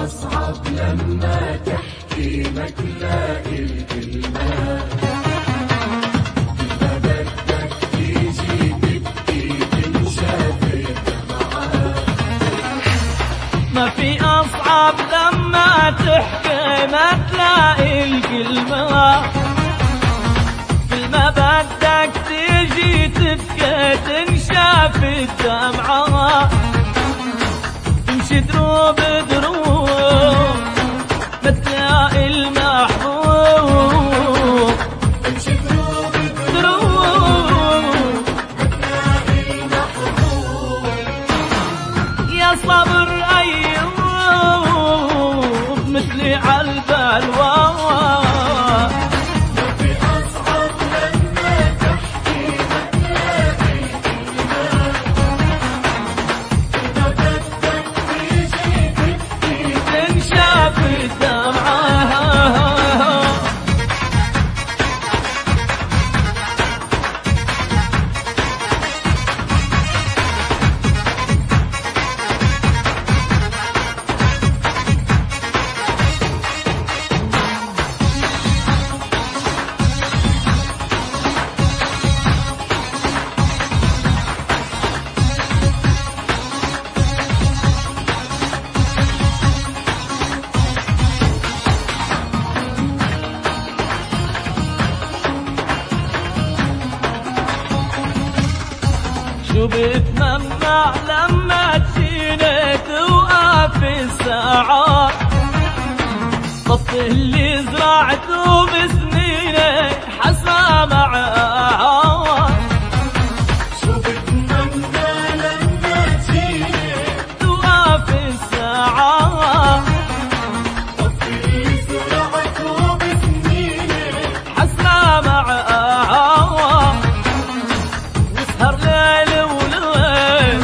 أصعب لما تحكي ما تلاقي الكلمات، ما بدك تيجي تبكي تنشاف الدمعات. ما في أصعب لما تحكي ما تلاقي الكلمات، كل ما بدك تيجي تبكي تنشاف الدمعات. تمشي دروب دروب ما تلاقي المحبوب، تمشي دروب دروب ما تلاقي المحبوب. يا صبر أيوب مثلي عالبلوى. شو بتمنع لما تجيني توقف الساعات، طفت اللي زرعته بسنيني حسى معاه. شو بتمنى لما تجيني توقف الساعات، طفت اللي زرعته بسنيني حسى معاه. واسهر ليل وليل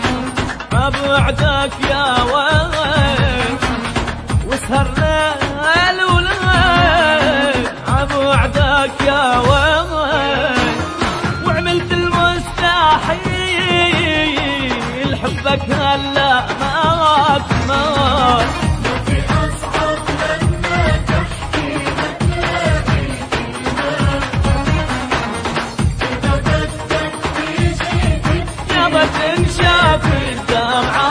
بعدك يا ويل، واسهر ليل وليل بعدك يا ويل. وعملت المستحيل حبك هلا ما كمل. في أصعب لما تحكي ما تلاقي الكلمات، إذا بدك تيجي تبكي يا بتنشاف الدمعة.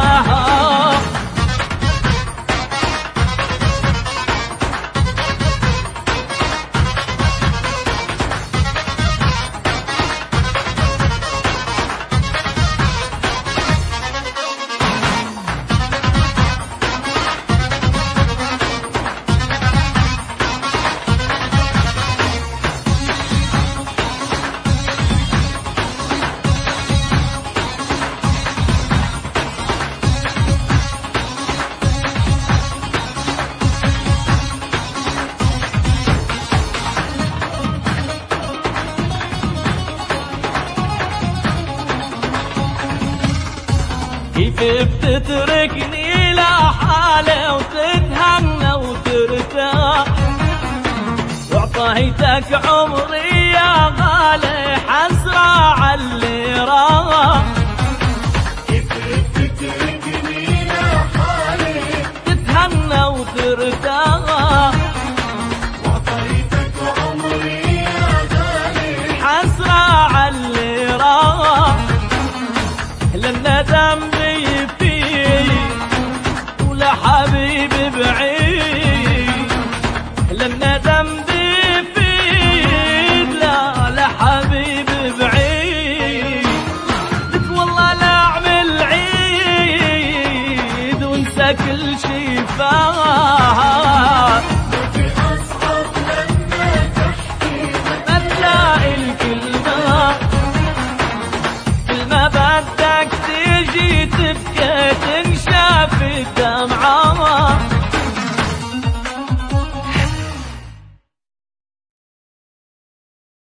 كيف بتتركني لحالي وتتهنى وترتاح، وعطيتك عمري يا غالي حسرة عاللي راح. كيف بتتركني لحالي تتهنى وترتاح، وعطيتك عمري يا غالي حسرة عاللي راح. للندم ولا حبيب بعيد، للندم بيفيد لا لحبيب بعيد. لك والله لا اعمل عيد وانسى كل شي فات.